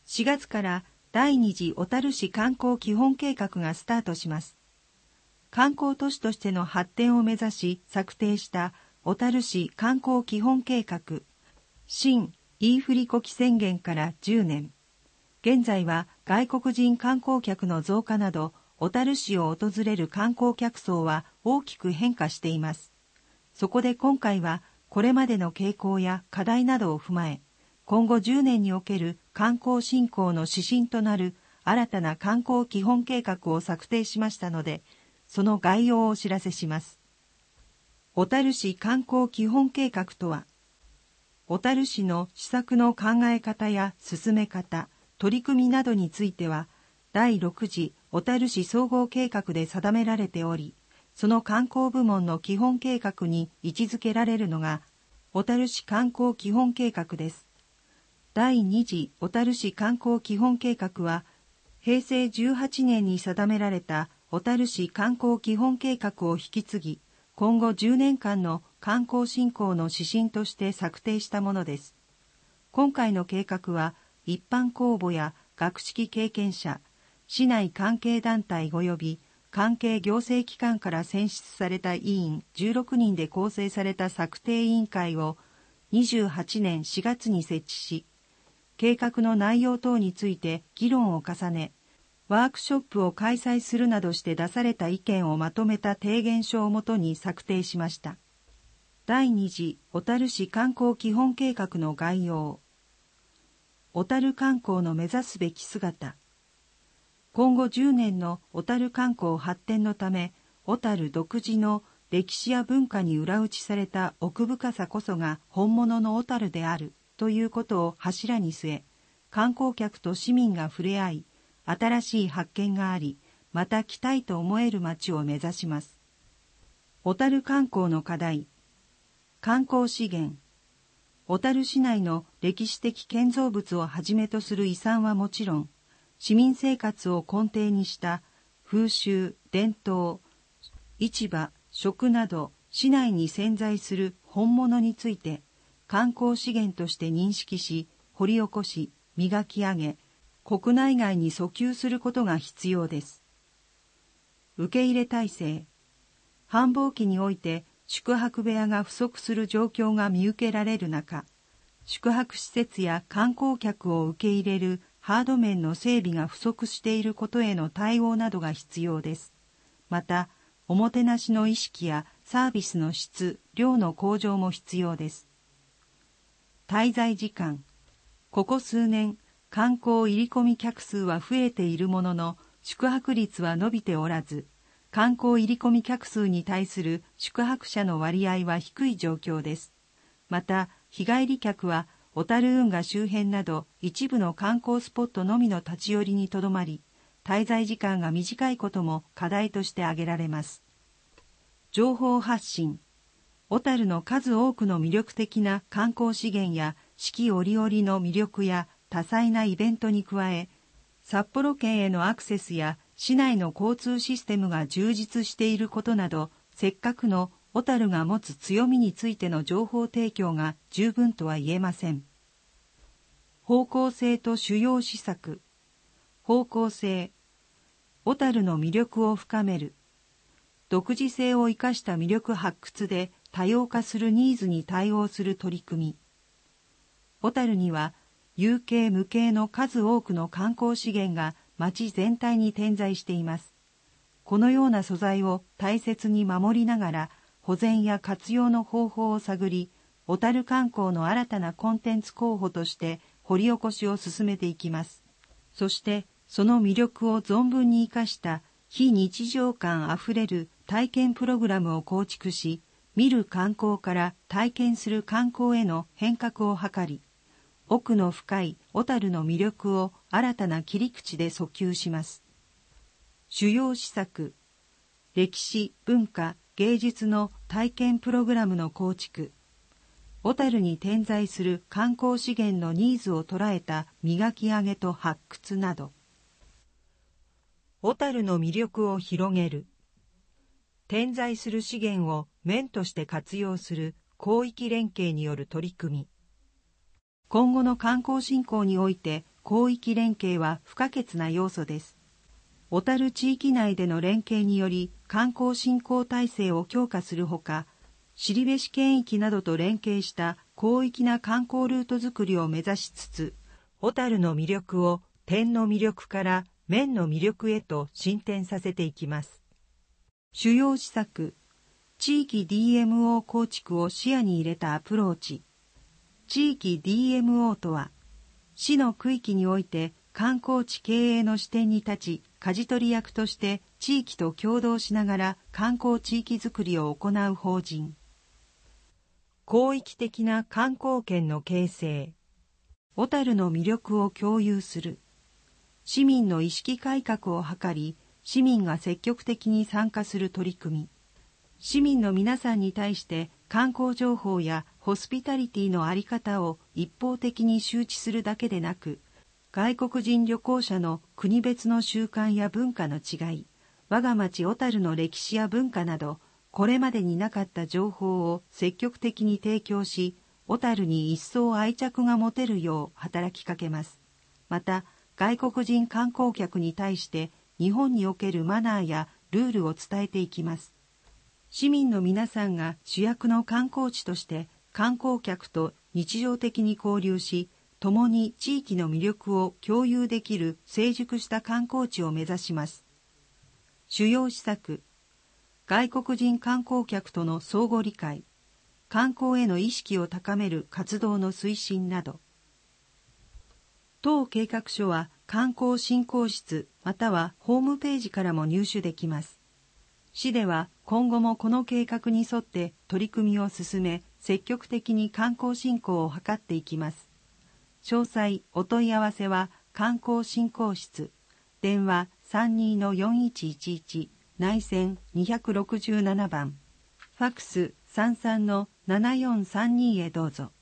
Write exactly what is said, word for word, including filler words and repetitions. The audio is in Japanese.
しがつから第二次小樽市観光基本計画がスタートします。観光都市としての発展を目指し策定した小樽市観光基本計画、新飯振古希宣言からじゅうねん。現在は外国人観光客の増加など、小樽市を訪れる観光客層は大きく変化しています。そこで今回は、これまでの傾向や課題などを踏まえ、今後じゅうねんにおける観光振興の指針となる新たな観光基本計画を策定しましたので、その概要をお知らせします。小樽市観光基本計画とは、小樽市の施策の考え方や進め方、取り組みなどについては、だいろく次小樽市総合計画で定められており、その観光部門の基本計画に位置づけられるのが、小樽市観光基本計画です。だいに次小樽市観光基本計画は、へいせいじゅうはちねんに定められた小樽市観光基本計画を引き継ぎ、今後じゅうねんかんの観光振興の指針として策定したものです。今回の計画は、一般公募や学識経験者、市内関係団体及び関係行政機関から選出された委員じゅうろくにんで構成された策定委員会をにじゅうはちねんしがつに設置し、計画の内容等について議論を重ね、ワークショップを開催するなどして出された意見をまとめた提言書をもとに策定しました。だいに次小樽市観光基本計画の概要。小樽観光の目指すべき姿。今後じゅうねんの小樽観光発展のため、小樽独自の歴史や文化に裏打ちされた奥深さこそが本物の小樽であるということを柱に据え、観光客と市民が触れ合い、新しい発見があり、また来たいと思える街を目指します。小樽観光の課題。観光資源。小樽市内の歴史的建造物をはじめとする遺産はもちろん、市民生活を根底にした風習、伝統、市場、食など市内に潜在する本物について観光資源として認識し、掘り起こし、磨き上げ、国内外に訴求することが必要です。受け入れ体制。繁忙期において宿泊部屋が不足する状況が見受けられる中、宿泊施設や観光客を受け入れるハード面の整備が不足していることへの対応などが必要です。また、おもてなしの意識やサービスの質、量の向上も必要です。滞在時間。ここ数年、観光入り込み客数は増えているものの、宿泊率は伸びておらず、観光入り込み客数に対する宿泊者の割合は低い状況です。また、日帰り客は小樽運河周辺など一部の観光スポットのみの立ち寄りにとどまり、滞在時間が短いことも課題として挙げられます。情報発信。小樽の数多くの魅力的な観光資源や四季折々の魅力や多彩なイベントに加え、札幌圏へのアクセスや市内の交通システムが充実していることなど、せっかくの小樽が持つ強みについての情報提供が十分とは言えません。方向性と主要施策。方向性。小樽の魅力を深める。独自性を生かした魅力発掘で多様化するニーズに対応する取り組み。小樽には有形無形の数多くの観光資源が町全体に点在しています。このような素材を大切に守りながら保全や活用の方法を探り、小樽観光の新たなコンテンツ候補として掘り起こしを進めていきます。そしてその魅力を存分に生かした非日常感あふれる体験プログラムを構築し、見る観光から体験する観光への変革を図り、奥の深い小樽の魅力を新たな切り口で訴求します。主要施策。歴史、文化、芸術の体験プログラムの構築。小樽に点在する観光資源のニーズを捉えた磨き上げと発掘など。小樽の魅力を広げる。点在する資源を面として活用する広域連携による取り組み。今後の観光振興において広域連携は不可欠な要素です。小樽地域内での連携により観光振興体制を強化するほか、後志県域などと連携した広域な観光ルートづくりを目指しつつ、小樽の魅力を点の魅力から面の魅力へと進展させていきます。主要施策、地域 ディーエムオー 構築を視野に入れたアプローチ。地域 ディーエムオー とは、市の区域において観光地経営の視点に立ち、舵取り役として地域と協働しながら観光地域づくりを行う法人。広域的な観光圏の形成。小樽の魅力を共有する。市民の意識改革を図り、市民が積極的に参加する取り組み。市民の皆さんに対して観光情報やホスピタリティのあり方を一方的に周知するだけでなく、外国人旅行者の国別の習慣や文化の違い、我が町小樽の歴史や文化など、これまでになかった情報を積極的に提供し、小樽に一層愛着が持てるよう働きかけます。また、外国人観光客に対して日本におけるマナーやルールを伝えていきます。市民の皆さんが主役の観光地として観光客と日常的に交流し、共に地域の魅力を共有できる成熟した観光地を目指します。主要施策、外国人観光客との相互理解、観光への意識を高める活動の推進など。当計画書は観光振興室またはホームページからも入手できます。市では今後もこの計画に沿って取り組みを進め、積極的に観光振興を図っていきます。詳細お問い合わせは観光振興室、電話 さんにーのよんいちいちいち 内線にろくななばん、ファックス さんさんのななよんさんに へどうぞ。